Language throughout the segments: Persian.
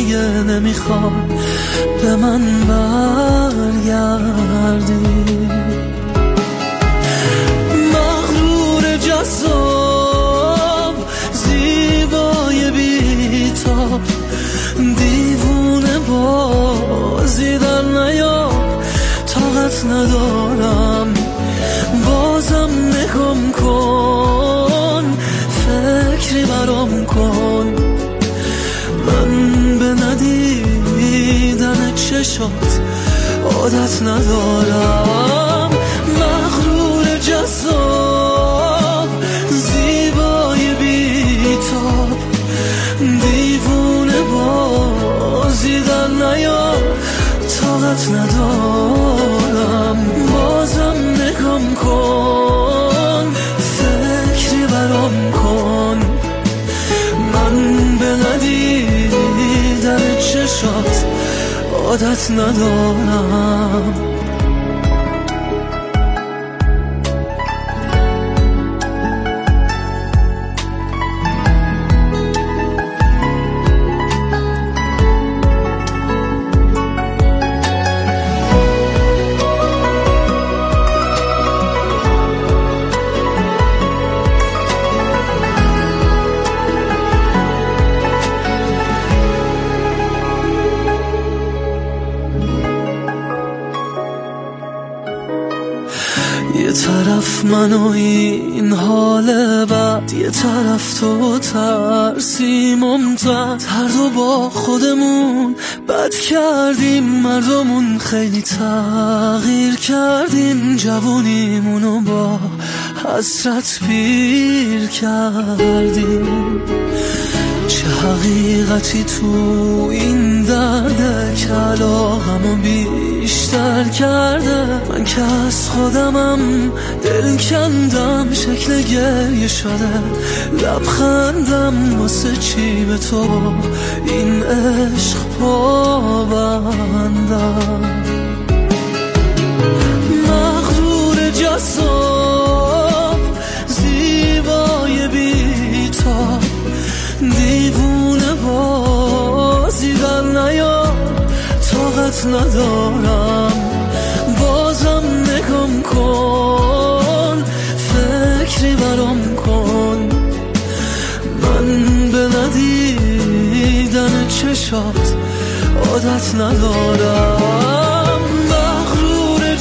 دیگه نمیخوام به من برگردی. مغرور جذاب زیبای بی‌تاب، دیوونه بازی در نیار، طاقت ندارم بازم نگم کن، فکری برام کن. من به ندیدن چشات عادت ندارم. مغرور جذاب زیبای بی‌تاب، دیوونه بازی در نیار، طاقت ندارم بازم نگم کن، فکری برام کن. من به ندیدن چشات عادت ندارم. یه طرف من و این حال بد، یه طرف تو ترسی ممتد. هر دو با خودمون بد کردیم، مردمون خیلی تغییر کردیم، جوونیمونو با حسرت پیر کردیم. چه حقیقتی تو این درده که علاقمو بیشتر کرده. من که از خودمم دل کندم، شکل گریه شده لبخندم. واسه چی به تو این عشق پابندم؟ مغرور جذاب زیبای بی‌تاب، دیوونه بازی در نیار، طاقت ندارم بازم نگم کن، فکری برام کن. من به ندیدن چشات عادت ندارم. مغرور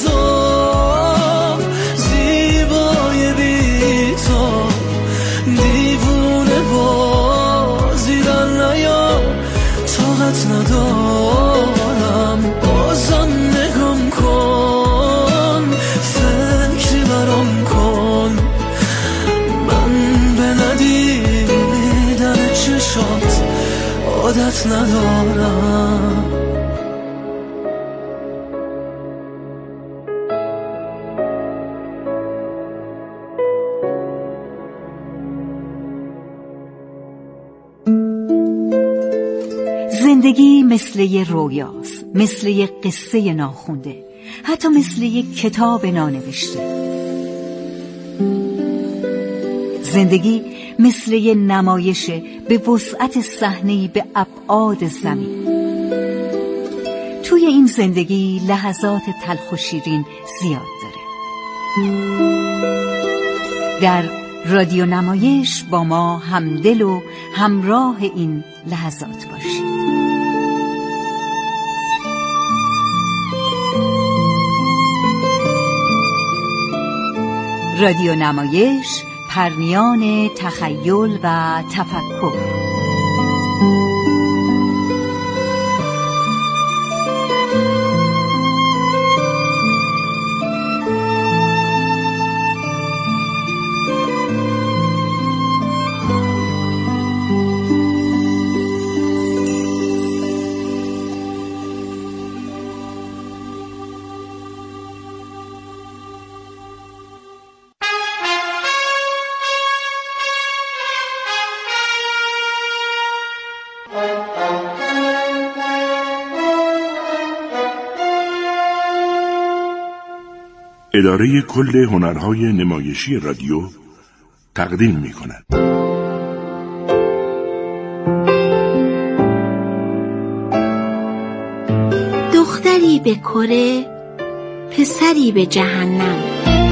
جذاب زیبای بی‌تاب، دیوونه بازی در نیار، طاقت ندارم بازم نگم کن، فکری برام کن. من به ندیدن چشات عادت ندارم. زندگی مثل یه رویاست، مثل یه قصه ناخونده، حتی مثل یه کتاب نانوشته. زندگی مثل یه نمایشه به وسعت صحنه‌ای به ابعاد زمین. توی این زندگی لحظات تلخ و شیرین زیاد داره. در رادیو نمایش با ما همدل و همراه این لحظات باشید. رادیو نمایش، پرمیان تخیل و تفکر. اداره کل هنرهای نمایشی رادیو تقدیم می‌کند. دختری به کره، پسری به جهنم.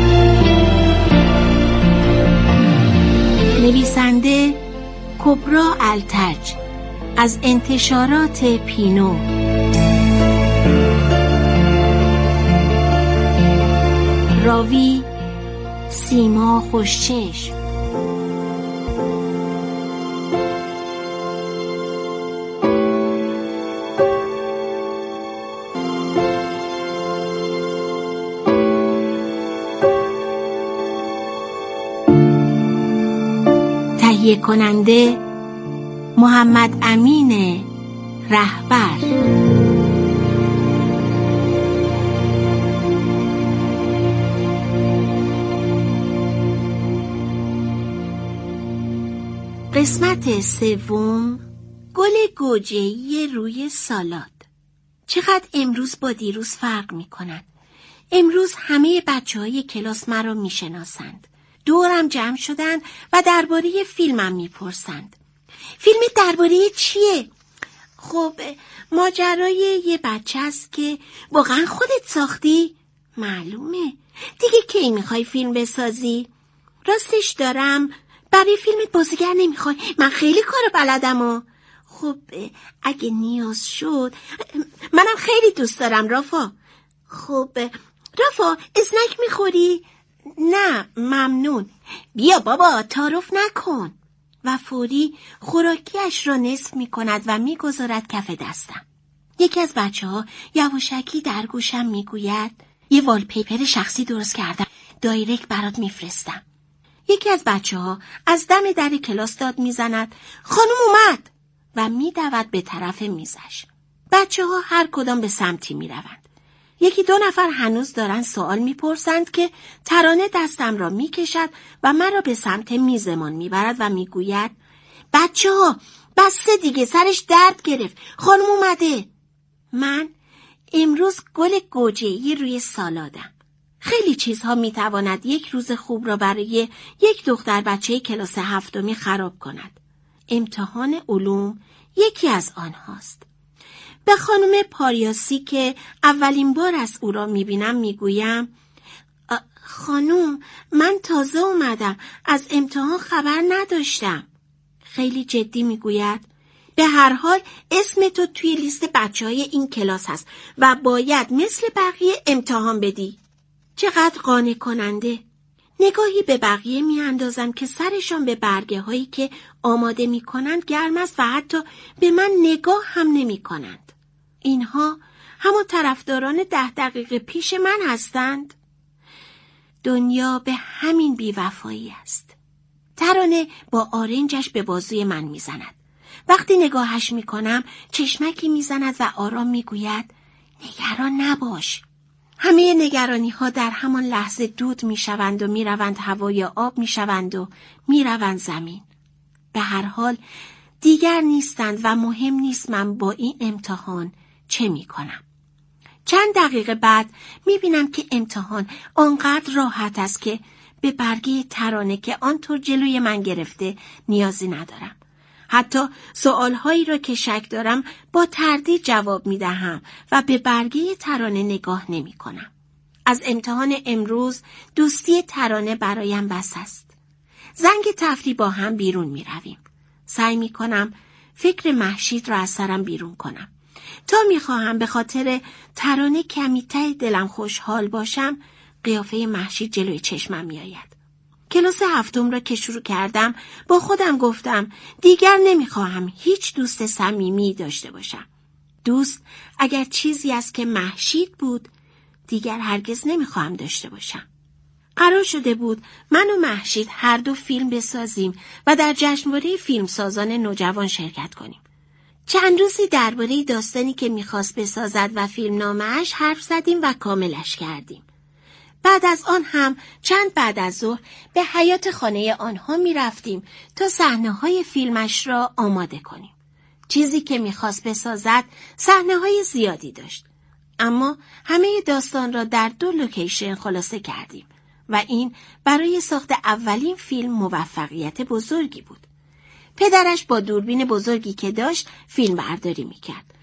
نویسنده کبرا التج، از انتشارات پینو. راوی سیما خوشچشم. تهیه کننده محمد امین رهبر. قسمت سوم، گل گوجه‌ای روی سالاد. چقدر امروز با دیروز فرق می‌کند. امروز همه بچه‌های کلاس مرا می‌شناسند. دورم جمع شدند و درباره فیلمم میپرسند. فیلم درباره چیه؟ خب ماجرای یه بچه است که واقعا خودت ساختی؟ معلومه. دیگه کی میخوای فیلم بسازی؟ راستش دارم برای فیلمت بازیگر نمیخوای؟ من خیلی کار بلدم و. خب اگه نیاز شد. منم خیلی دوست دارم رافا. خب رافا اسنک میخوری؟ نه ممنون. بیا بابا تعارف نکن. و فوری خوراکیش را نصف می کند و می گذارد کف دستم. یکی از بچه ها یواشکی در گوشم می گوید یه والپیپر شخصی درست کردم، دایرکت برات می فرستم. یکی از بچه ها از دم در کلاس داد می زند خانم اومد و می دود به طرف میزش. بچه ها هر کدام به سمتی می روند. یکی دو نفر هنوز دارن سوال میپرسند که ترانه دستم را میکشد و مرا به سمت میزمان میبرد و میگوید بچه ها بسه دیگه، سرش درد گرفت، خانم اومده. من امروز گل گوجه‌ای روی سالادم. خیلی چیزها میتواند یک روز خوب را برای یک دختر بچه کلاس هفتمی خراب کند. امتحان علوم یکی از آنهاست. به خانم پاریاسی که اولین بار از او را میبینم میگویم خانم من تازه اومدم، از امتحان خبر نداشتم. خیلی جدی میگوید به هر حال اسم تو توی لیست بچه‌های این کلاس هست و باید مثل بقیه امتحان بدی. چقدر قانع کننده. نگاهی به بقیه میاندازم که سرشان به برگه هایی که آماده میکنند گرم است و حتی به من نگاه هم نمیکنند. اینها همون طرفداران 10 دقیقه پیش من هستند. دنیا به همین بیوفایی است. ترانه با آرنجش به بازوی من میزند. وقتی نگاهش میکنم چشمکی میزند و آرام میگوید نگران نباش. همه نگرانی ها در همان لحظه دود میشوند و میروند هوای آب میشوند و میروند زمین. به هر حال دیگر نیستند و مهم نیست من با این امتحان چه میکنم. چند دقیقه بعد میبینم که امتحان آنقدر راحت است که به برگه ترانه که آنطور جلوی من گرفته نیازی ندارم. حتی سوالهایی را که شک دارم با تردید جواب میدهم و به برگه ترانه نگاه نمی کنم. از امتحان امروز دوستی ترانه برایم بس است. زنگ تفریح با هم بیرون می رویم. سعی می کنم فکر مهشید را از سرم بیرون کنم. تا می خواهم به خاطر ترانه کمی ته دلم خوشحال باشم، قیافه مهشید جلوی چشمم می آید. کلاس هفتم را که شروع کردم با خودم گفتم دیگر نمیخواهم هیچ دوست صمیمی داشته باشم. دوست اگر چیزی است که مهشید بود دیگر هرگز نمیخواهم داشته باشم. قرار شده بود من و مهشید هر دو فیلم بسازیم و در جشنواره فیلمسازان نوجوان شرکت کنیم. چند روزی درباره داستانی که میخواست بسازد و فیلمنامه‌اش حرف زدیم و کاملش کردیم. بعد از آن هم چند بعد از ظهر به حیاط خانه آنها می رفتیم تا صحنه‌های فیلمش را آماده کنیم. چیزی که می‌خواست بسازد صحنه‌های زیادی داشت، اما همه داستان را در 2 لوکیشن خلاصه کردیم و این برای ساخت اولین فیلم موفقیت بزرگی بود. پدرش با دوربین بزرگی که داشت فیلم برداری می‌کرد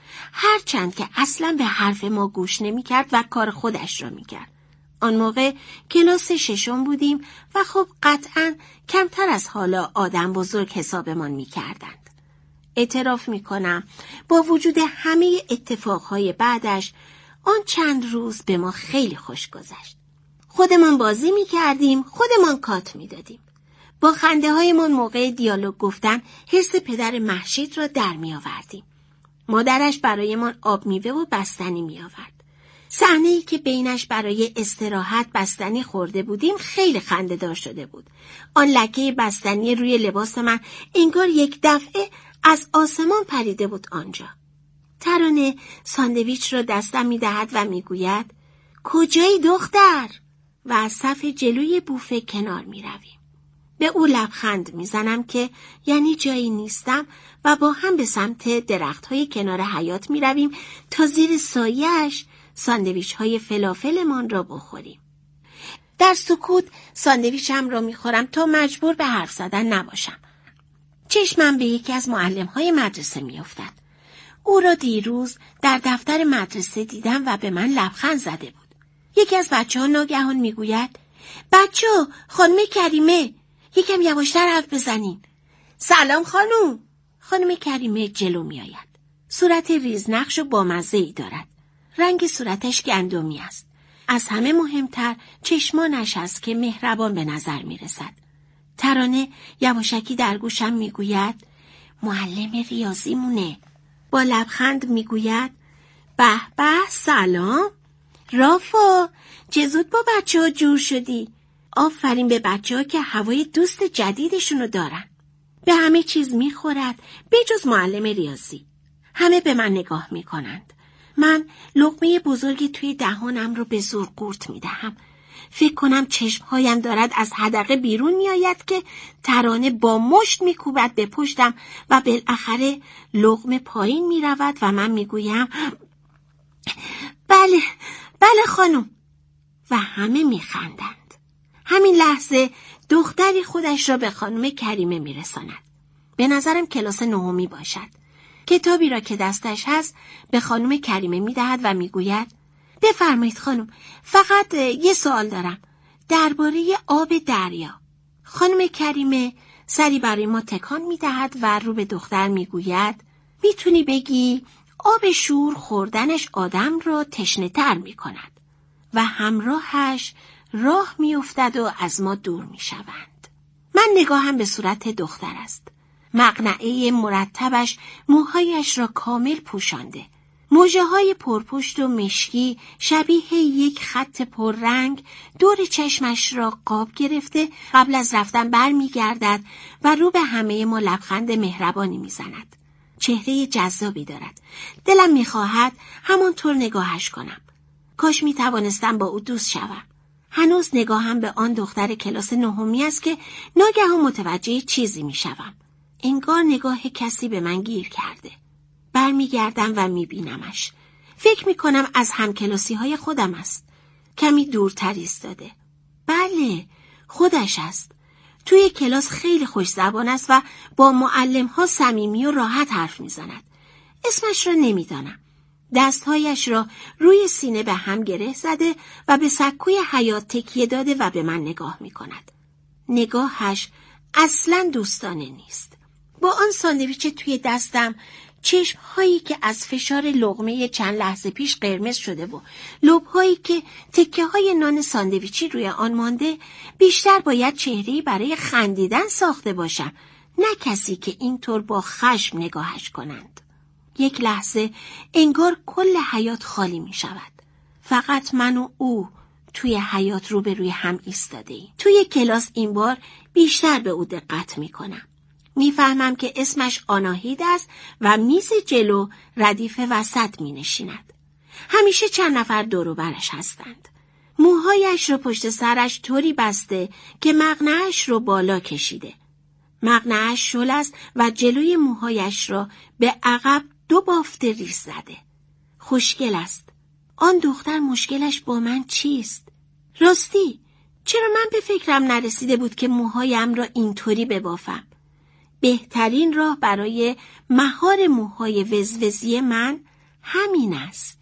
هرچند که اصلا به حرف ما گوش نمی‌کرد و کار خودش را می‌کرد. آن موقع کلاس 6 بودیم و خب قطعاً کمتر از حالا آدم بزرگ حسابمان می‌کردند. اعتراف می‌کنم با وجود همه اتفاقهای بعدش آن چند روز به ما خیلی خوش گذشت. خودمان بازی می‌کردیم، خودمان کات می‌دادیم. با خنده‌هایمان موقع دیالوگ گفتن حرص پدر مهشید را در می‌آوردیم. مادرش برایمان آب میوه و بستنی می‌آورد. صحنه‌ای که بینش برای استراحت بستنی خورده بودیم خیلی خنده‌دار شده بود. آن لکه بستنی روی لباس من انگار یک دفعه از آسمان پریده بود آنجا. ترانه ساندویچ را دستم می‌دهد و می‌گوید کجایی دختر؟ و از صف جلوی بوفه کنار می‌رویم. به او لبخند می‌زنم که یعنی جایی نیستم و با هم به سمت درخت‌های کنار حیاط می‌رویم تا زیر سایه‌اش ساندویچ‌های فلافلمان را بخوریم. در سکوت ساندویچم را می‌خورم تا مجبور به حرف زدن نباشم. چشمم به یکی از معلم‌های مدرسه می‌افتد. او را دیروز در دفتر مدرسه دیدم و به من لبخند زده بود. یکی از بچه‌ها ناگهان می‌گوید بچه‌ها خانم کریمه یکم یواشتر حرف بزنین. سلام خانم. خانم کریمه جلو می‌آید. صورت ریزنقش و بامزه‌ای دارد. رنگ صورتش گندمی است. از همه مهمتر چشمانش است که مهربان به نظر می‌رسد. ترانه یواشکی در گوشم می‌گوید معلم ریاضی مونه. با لبخند می‌گوید به به سلام. رافا چه زود با بچه‌ها جور شدی. آفرین به بچه‌ها که هوای دوست جدیدشونو دارن. به همه چیز می‌خورد به جز معلم ریاضی. همه به من نگاه می‌کنند. من لقمه بزرگی توی دهانم رو به زور قورت می‌دهم. فکر کنم چشمهایم دارد از حدقه بیرون می‌آید که ترانه با مشت می‌کوبد به پشتم و بالاخره لقمه پایین می‌رود و من می‌گویم بله خانم و همه می‌خندند. همین لحظه دختری خودش را به خانم کریمه می‌رساند. به نظرم کلاس 9 باشد. کتابی را که دستش هست به خانم کریمه می‌دهد و می‌گوید بفرمایید خانم، فقط یه سوال دارم درباره آب دریا. خانم کریمه سری برای ما تکان می‌دهد و رو به دختر می‌گوید می‌تونی بگی آب شور خوردنش آدم را تشنه‌تر می‌کند و همراهش راه می‌افتد و از ما دور می‌شوند. من نگاهم به صورت دختر است. مقنعه مرتبش موهایش را کامل پوشانده. موجه‌های پرپشت و مشکی شبیه یک خط پررنگ دور چشمش را قاب گرفته قبل از رفتن برمیگردد و رو به همه ما لبخند مهربانی میزند. چهره جذابی دارد. دلم میخواهد همانطور نگاهش کنم. کاش میتوانستم با او دوست شوم. هنوز نگاهم به آن دختر کلاس 9 است که ناگهان متوجه چیزی میشوم. انگار نگاه کسی به من گیر کرده. برمیگردم و میبینمش. فکر میکنم از همکلاسی‌های خودم است. کمی دورتر ایستاده. بله، خودش است. توی کلاس خیلی خوش زبان است و با معلم‌ها صمیمی و راحت حرف میزند. اسمش را نمیدانم. دستهایش را روی سینه به هم گره زده و به سکوی حیاط تکیه داده و به من نگاه میکند. نگاهش اصلاً دوستانه نیست. با آن ساندویچ توی دستم چشمهایی که از فشار لقمه چند لحظه پیش قرمز شده و لبهایی که تکه های نان ساندویچی روی آن مانده بیشتر باید چهره‌ای برای خندیدن ساخته باشم، نه کسی که اینطور با خشم نگاهش کنند. یک لحظه انگار کل حیاط خالی می شود. فقط من و او توی حیاط روبروی هم ایستاده ایم. توی کلاس این بار بیشتر به او دقت می کنم. میفهمم که اسمش آناهید است و میز جلو ردیف وسط می نشیند. همیشه چند نفر دور و برش هستند. موهایش رو پشت سرش طوری بسته که مقنعه‌اش رو بالا کشیده. مقنعه‌اش شل است و جلوی موهایش را به عقب 2 بافت ریز زده. خوشگل است. آن دختر مشکلش با من چیست؟ راستی چرا من به فکرم نرسیده بود که موهایم را اینطوری ببافم؟ بهترین راه برای مهار موهای وزوزی من همین است.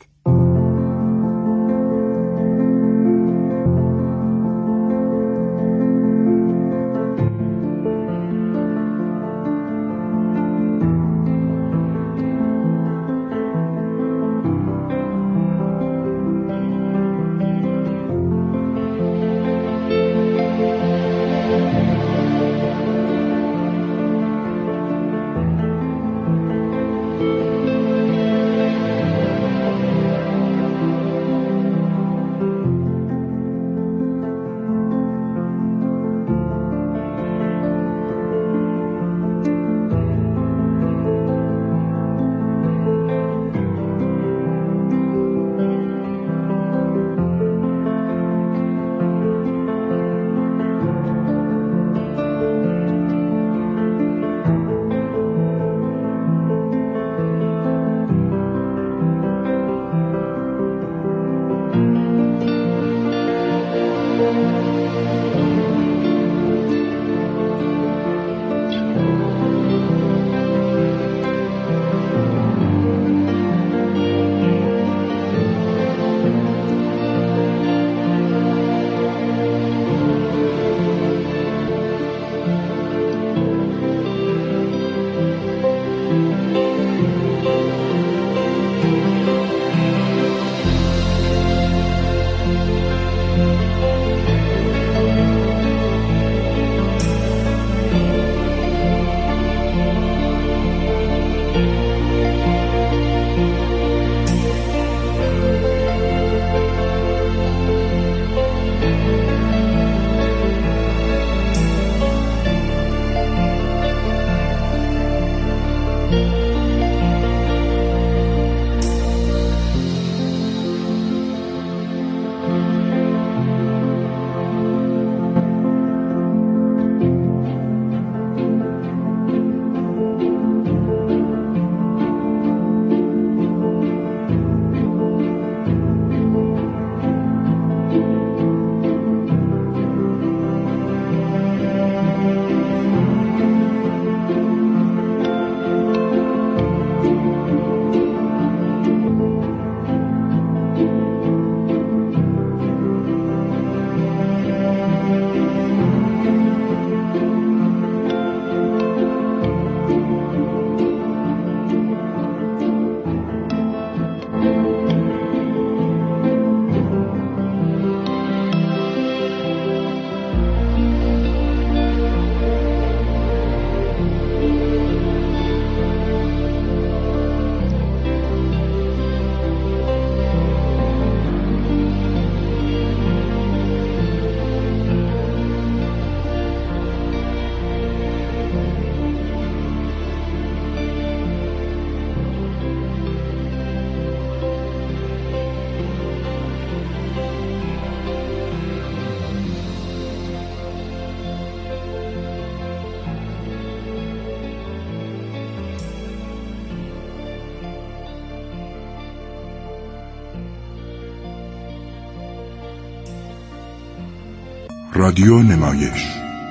رادیو نمایش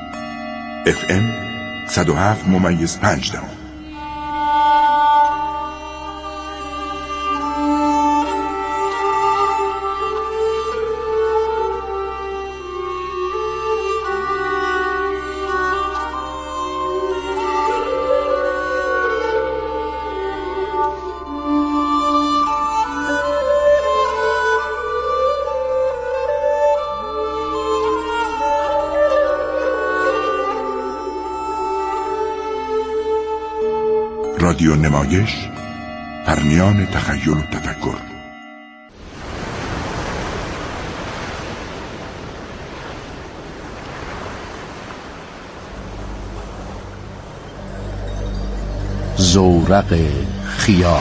FM 107.5. رادیو نمایش، پرمیان تخیل و تفکر. زورق خیال.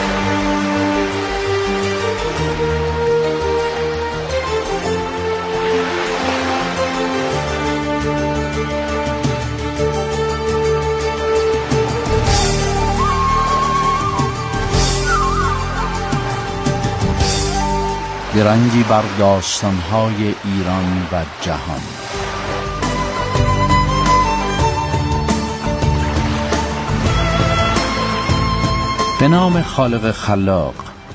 درنگی بر داستان‌های ایران و جهان. به نام خالق خلاق،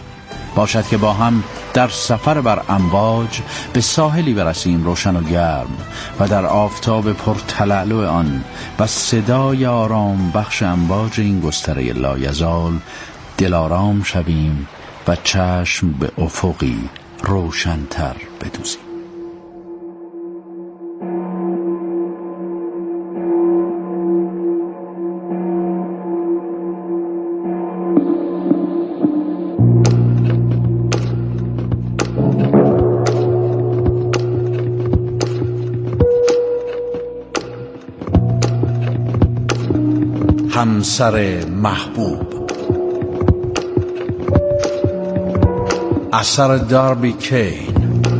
باشد که با هم در سفر بر امواج به ساحلی برسیم روشن و گرم و در آفتاب پرتلالو آن و صدای آرام بخش امواج این گستره لایزال دلارام شویم و چشم به افقی روشن‌تر بدوزیم. همسر محبوب، اثر داربی کین.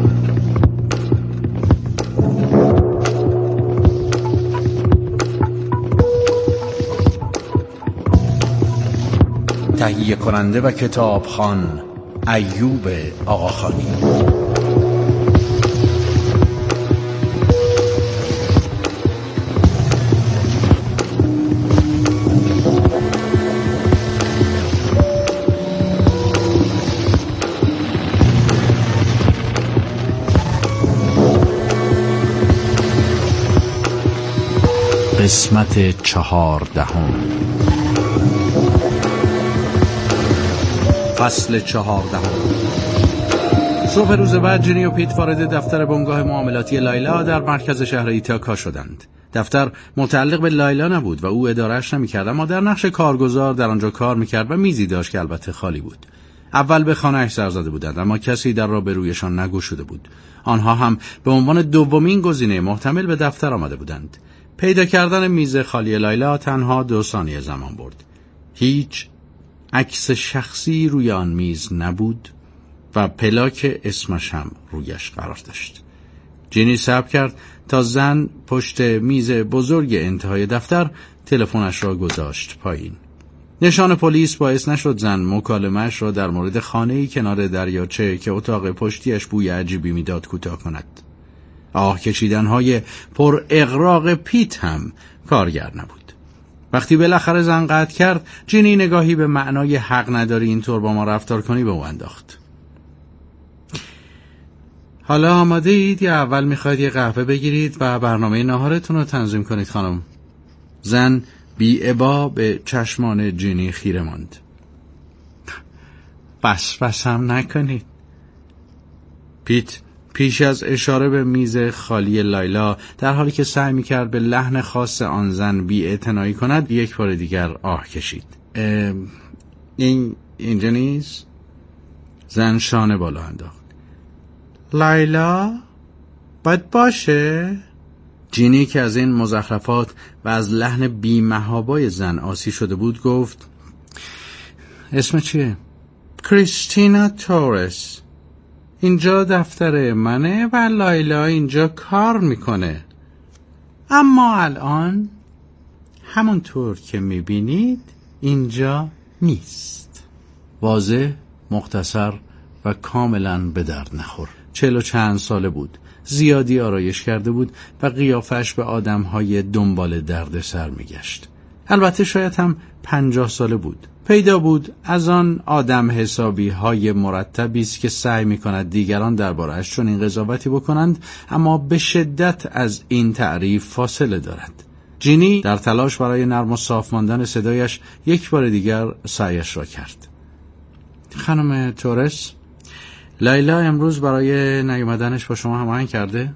تهیه کننده و کتابخوان ایوب آقاخانی. قسمت 14. فصل 14. صبح روز بعد جینی و پیت وارد دفتر بنگاه معاملاتی لایلا در مرکز شهر ایتاکا شدند. دفتر متعلق به لایلا نبود و او اداره‌اش نمی‌کرد، اما در نقش کارگزار در آنجا کار می‌کرد و میزی داشت که البته خالی بود. اول به خانه‌اش سر زده بودند، اما کسی در را به رویشان نگشوده بود. آنها هم به عنوان دومین گزینه محتمل به دفتر آمده بودند. پیدا کردن میز خالی لایلا تنها 2 ثانیه زمان برد. هیچ عکس شخصی روی آن میز نبود و پلاک اسمش هم رویش قرار داشت. جینی صبر کرد تا زن پشت میز بزرگ انتهای دفتر تلفنش را گذاشت پایین. نشان پلیس باعث نشد زن مکالمه‌اش را در مورد خانه‌ای کنار دریاچه که اتاق پشتیش بوی عجیبی میداد کوتاه کند. آه کشیدن‌های پر اغراق پیت هم کارگر نبود. وقتی بالاخره زن قطع کرد، جینی نگاهی به معنای حق نداری اینطور با ما رفتار کنی به او انداخت. حالا آماده اید یا اول میخواید یه قهوه بگیرید و برنامه ناهارتون رو تنظیم کنید خانم؟ زن بی‌ابا به چشمان جینی خیره ماند. بس هم نکنید. پیت پیش از اشاره به میز خالی لایلا در حالی که سعی می‌کرد به لحن خاص آن زن بی‌اعتنایی کند، یک بار دیگر آه کشید. اینجا نیست؟ زن شانه بالا انداخت. لایلا باید باشه؟ جینی که از این مزخرفات و از لحن بی‌محابای زن آسی شده بود گفت اسم چیه؟ کریستینا تورس. اینجا دفتر منه و لایلا اینجا کار میکنه، اما الان همونطور که میبینید اینجا نیست. واضح، مختصر و کاملا به درد نخور. 40 و چند ساله بود، زیادی آرایش کرده بود و قیافش به آدمهای دنبال درد سر میگشت. البته شاید هم 50 ساله بود. پیدا بود از آن آدم حسابی های مرتبی است که سعی می کند دیگران درباره‌اش چون این قضاوتی بکنند، اما به شدت از این تعریف فاصله دارد. جینی در تلاش برای نرم و صاف ماندن صدایش یک بار دیگر سعیش را کرد. خانم تورس، لایلا امروز برای نیومدنش با شما هماهنگ کرده؟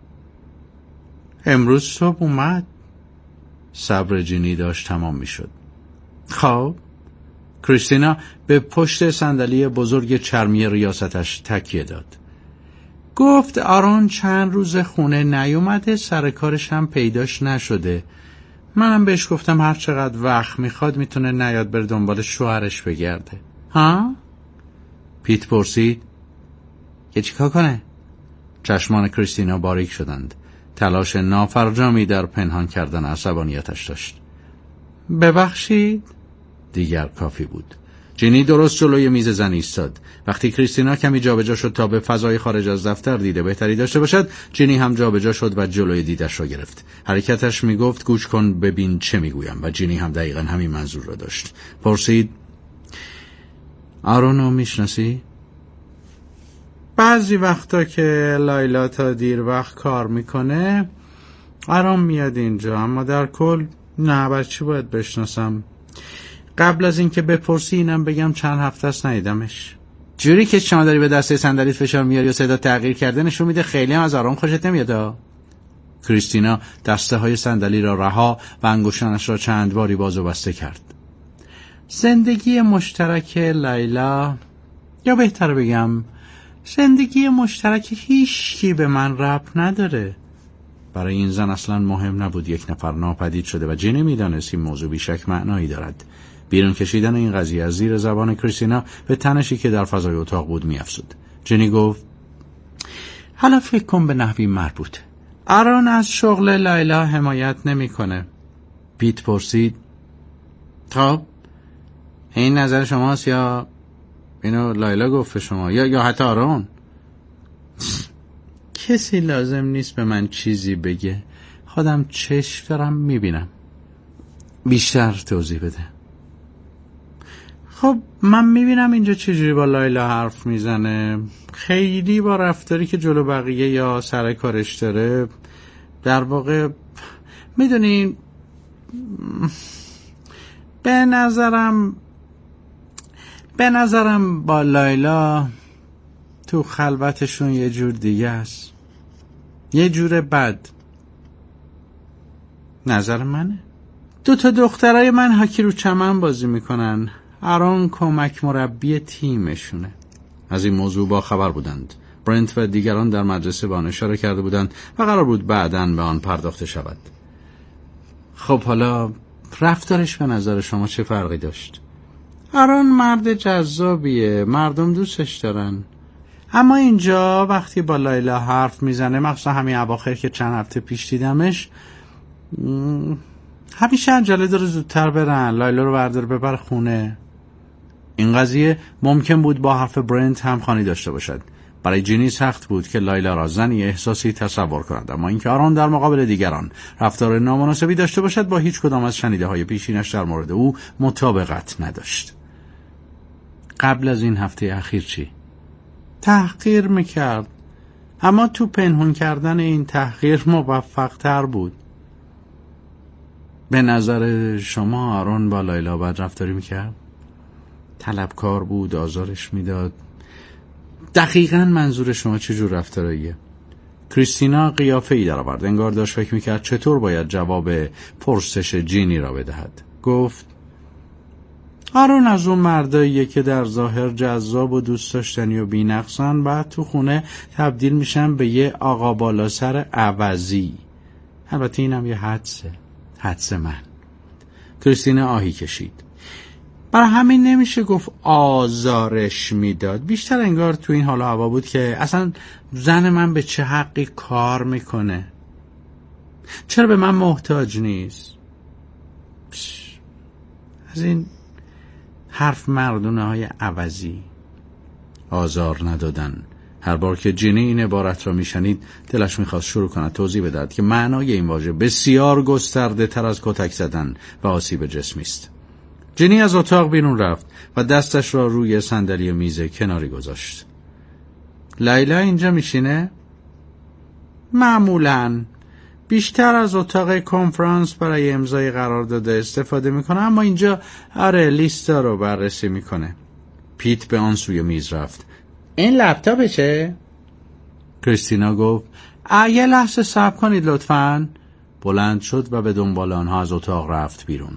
امروز صبح اومد. صبر جینی داشت تمام می شد. خب کریستینا به پشت صندلی بزرگ چرمی ریاستش تکیه داد. گفت آرون چند روز خونه نیومده، سر کارش هم پیداش نشده. منم بهش گفتم هر چقدر وقت میخواد میتونه نیاد بر دنبال شوهرش بگرده. ها؟ پیت پرسید. که چیکار کنه؟ چشمان کریستینا باریک شدند. تلاش نافرجامی در پنهان کردن عصبانیتش داشت. ببخشید؟ دیگر کافی بود. جینی درست جلوی میز زن ایستاد. وقتی کریستینا کمی جابجا شد تا به فضای خارج از دفتر دیده بهتری داشته باشد، جینی هم جابجا شد و جلوی دیدش را گرفت. حرکتش میگفت گوش کن ببین چه میگویم، و جینی هم دقیقاً همین منظور را داشت. پرسید آرونو میشناسی؟ بعضی وقتا که لایلا تا دیر وقت کار میکنه آرام میاد اینجا، اما در کل نه. برای چی باید بشناسم؟ قبل از اینکه بپرسی اینم بگم چند هفته است ندیدمش. جوری که شما داری به دسته صندلیت فشار میاری و صدا تغییر کرده نشون میده خیلی هم از آرام خوشت نمیاد. کریستینا دسته های صندلی را رها و انگشتانش را چند باری باز و بسته کرد. زندگی مشترک لیلا، یا بهتر بگم زندگی مشترک هیچکی به من ربط نداره. برای این زن اصلا مهم نبود یک نفر ناپدید شده و جینی میدانست این موضوع بیشک معنایی دارد. بیرون کشیدن این قضیه از زیر زبان کریستینا به تنشی که در فضای اتاق بود میافزود. جینی گفت حالا فکر کن به نحوی مربوط. آرون از شغل لیلا حمایت نمیکنه. پیت پرسید خب این نظر شماست یا اینو لیلا گفت شما یا حتی آرون؟ کسی لازم نیست به من چیزی بگه، خودم چشم دارم میبینم. بیشتر توضیح بده. خب من میبینم اینجا چجوری با لیلا حرف میزنه، خیلی با رفتاری که جلو بقیه یا سر کارش داره. در واقع میدونین به نظرم با لیلا تو خلوتشون یه جور دیگه است، یه جور بد. نظر منه. 2 دخترای من هاکی رو چمن بازی میکنن. آرون کمک مربی تیمشونه. از این موضوع با خبر بودند. برنت و دیگران در مدرسه به آن اشاره کرده بودند و قرار بود بعداً به آن پرداخته شود. خب حالا رفتارش به نظر شما چه فرقی داشت؟ آرون مرد جذابیه، مردم دوستش دارن. اما اینجا وقتی با لیلا حرف میزنه، مخصوصا همین اواخر که چند هفته پیش دیدمش، همیشه عجله داره زودتر برن، لیلا رو بردار ببر خونه. این قضیه ممکن بود با حرف برنت هم خانی داشته باشد. برای جینی سخت بود که لیلا را زنی احساسی تصور کند، اما اینکه آرون در مقابل دیگران رفتار نامناسبی داشته باشد با هیچ کدام از شنیده‌های پیشینش در مورد او مطابقت نداشت. قبل از این هفته اخیر چی؟ تحقیر میکرد، اما تو پنهون کردن این تحقیر موفق تر بود. به نظر شما آرون با لیلا بد رفتاری میکرد؟ طلبکار بود، آزارش میداد؟ دقیقاً منظور شما چه جور رفتاریه؟ کریستینا قیافه ای در آورد، انگار داشت فکر میکرد چطور باید جواب پرسش جینی را بدهد. گفت آرون از اون مرداییه که در ظاهر جذاب و دوست داشتنی و بی‌نقصن، بعد تو خونه تبدیل میشن به یه آقا بالا سر عوضی. البته اینم یه حدس من. کریستینا آهی کشید. برای همین نمیشه گفت آزارش میداد، بیشتر انگار تو این حال و هوا بود که اصلا زن من به چه حقی کار میکنه، چرا به من محتاج نیست. از این حرف مردونه های عوضی. آزار ندادن. هر بار که جینی این عبارت را میشنید دلش میخواست شروع کند توضیح بدهد که معنای این واژه بسیار گسترده تر از کتک زدن و آسیب جسمی است. جینی از اتاق بیرون رفت و دستش را روی صندلی میز کناری گذاشت. لیلا اینجا میشینه؟ معمولاً بیشتر از اتاق کنفرانس برای امضای قرارداد استفاده میکنه، اما اینجا لیستا رو بررسی میکنه. پیت به آن سوی میز رفت. این لپتاپشه؟ کریستینا گفت یه لحظه صبر کنید لطفاً. بلند شد و به دنبال آنها از اتاق رفت بیرون.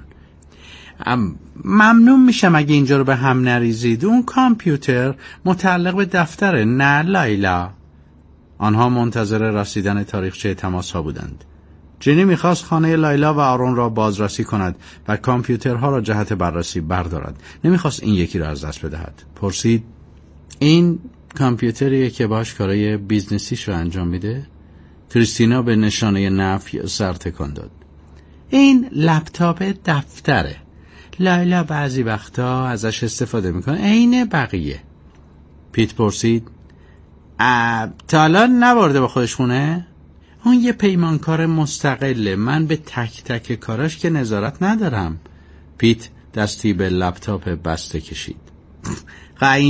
ممنون میشم اگه اینجا رو به هم نریزید. اون کامپیوتر متعلق به دفتره، نه لیلا. آنها منتظر رسیدن تاریخچه تماس ها بودند. جینی میخواست خانه لیلا و آرون را بازرسی کند و کامپیوترها را جهت بررسی بردارد. نمیخواست این یکی را از دست بدهد. پرسید این کامپیوتریه که باش کارای بیزنسیش رو انجام میده؟ کریستینا به نشانه نفی سر تکان داد. این لپتاپ دفتره. لیلا بعضی وقتا ازش استفاده میکنه، عین بقیه. پیت پرسید تا الان نبرده با خودش خونه؟ اون یه پیمانکار مستقله، من به تک تک کاراش که نظارت ندارم. پیت دستی به لپتاپ بسته کشید.